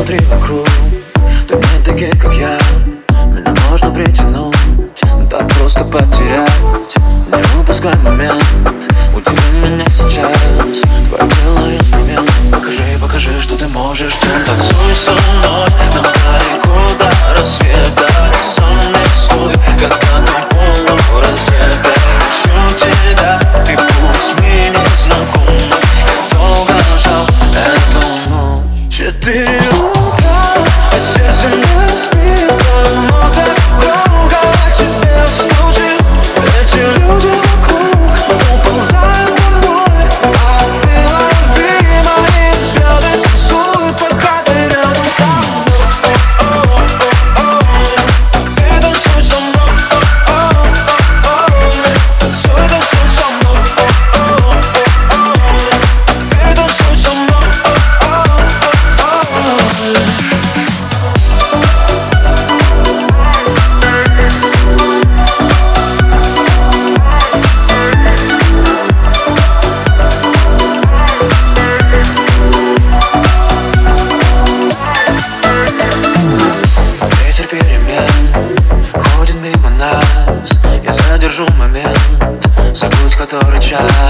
Посмотри вокруг, тут нет таких, как я. Меня можно притянуть, так просто потерять. Не упускай момент, удиви меня сейчас. Твое тело инструмент, покажи, что ты можешь. Танцуй со мной на далеко до рассвета. Сон рисуй, когда мы полураздеты. Хочу тебя, и пусть мы не знакомы. Я долго ждал эту ночь. 4 утра, а сердце не спит. Оно так долго тебе стучит. Эти люди вокруг уползают домой, а ты лови мои взгляды. Танцуй, пока ты рядом со мной. Ты танцуй со мной. Танцуй, танцуй со мной. Ты танцуй со мной. Ветер перемен ходит мимо нас. Я задержу момент, забудь который час.